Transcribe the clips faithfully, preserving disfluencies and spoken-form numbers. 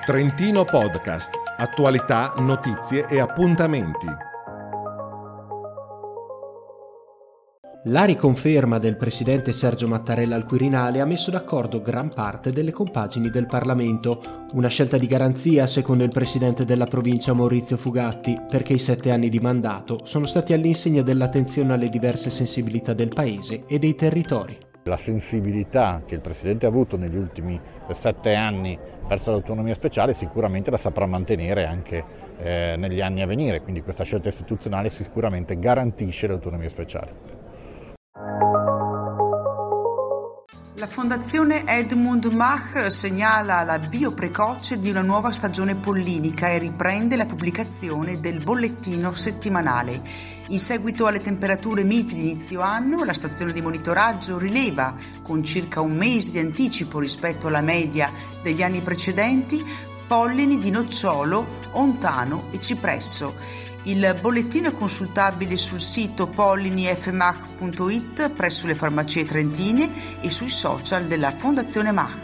Trentino Podcast. Attualità, notizie e appuntamenti. La riconferma del presidente Sergio Mattarella al Quirinale ha messo d'accordo gran parte delle compagini del Parlamento, una scelta di garanzia secondo il presidente della provincia Maurizio Fugatti, perché i sette anni di mandato sono stati all'insegna dell'attenzione alle diverse sensibilità del paese e dei territori. La sensibilità che il Presidente ha avuto negli ultimi sette anni verso l'autonomia speciale sicuramente la saprà mantenere anche eh, negli anni a venire, quindi questa scelta istituzionale sicuramente garantisce l'autonomia speciale. La Fondazione Edmund Mach segnala l'avvio precoce di una nuova stagione pollinica e riprende la pubblicazione del bollettino settimanale. In seguito alle temperature miti di inizio anno, la stazione di monitoraggio rileva, con circa un mese di anticipo rispetto alla media degli anni precedenti, pollini di nocciolo, ontano e cipresso. Il bollettino è consultabile sul sito pollini f mach punto it, presso le farmacie trentine e sui social della Fondazione Mach.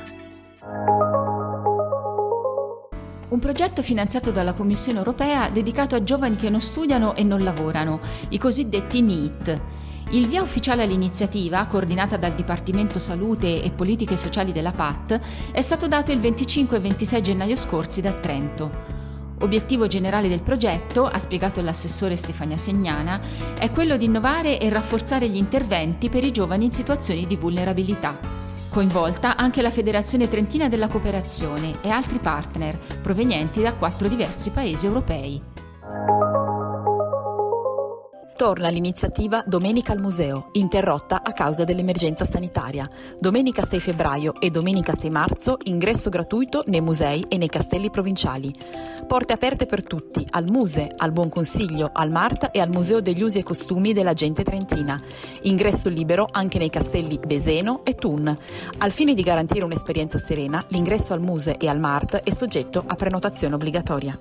Un progetto finanziato dalla Commissione europea dedicato a giovani che non studiano e non lavorano, i cosiddetti NEET. Il via ufficiale all'iniziativa, coordinata dal Dipartimento Salute e Politiche Sociali della P A T, è stato dato il venticinque e ventisei gennaio scorsi da Trento. Obiettivo generale del progetto, ha spiegato l'assessore Stefania Segnana, è quello di innovare e rafforzare gli interventi per i giovani in situazioni di vulnerabilità. Coinvolta anche la Federazione Trentina della Cooperazione e altri partner provenienti da quattro diversi paesi europei. Torna l'iniziativa Domenica al Museo, interrotta a causa dell'emergenza sanitaria. Domenica sei febbraio e domenica sei marzo, ingresso gratuito nei musei e nei castelli provinciali. Porte aperte per tutti, al Muse, al Buon Consiglio, al Mart e al Museo degli Usi e Costumi della Gente Trentina. Ingresso libero anche nei castelli Beseno e Thun. Al fine di garantire un'esperienza serena, l'ingresso al Muse e al Mart è soggetto a prenotazione obbligatoria.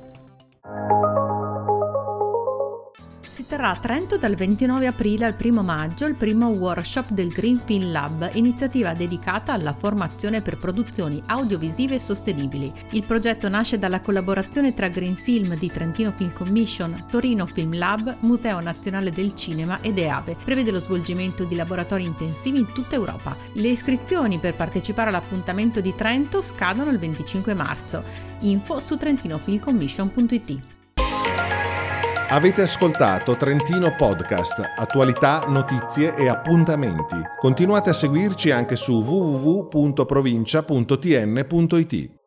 Si terrà a Trento dal ventinove aprile al primo maggio il primo workshop del Green Film Lab, iniziativa dedicata alla formazione per produzioni audiovisive sostenibili. Il progetto nasce dalla collaborazione tra Green Film di Trentino Film Commission, Torino Film Lab, Museo Nazionale del Cinema ed E A B E. Prevede lo svolgimento di laboratori intensivi in tutta Europa. Le iscrizioni per partecipare all'appuntamento di Trento scadono il venticinque marzo. Info su trentinofilmcommission punto it. Avete ascoltato Trentino Podcast, attualità, notizie e appuntamenti. Continuate a seguirci anche su w w w punto provincia punto t n punto it.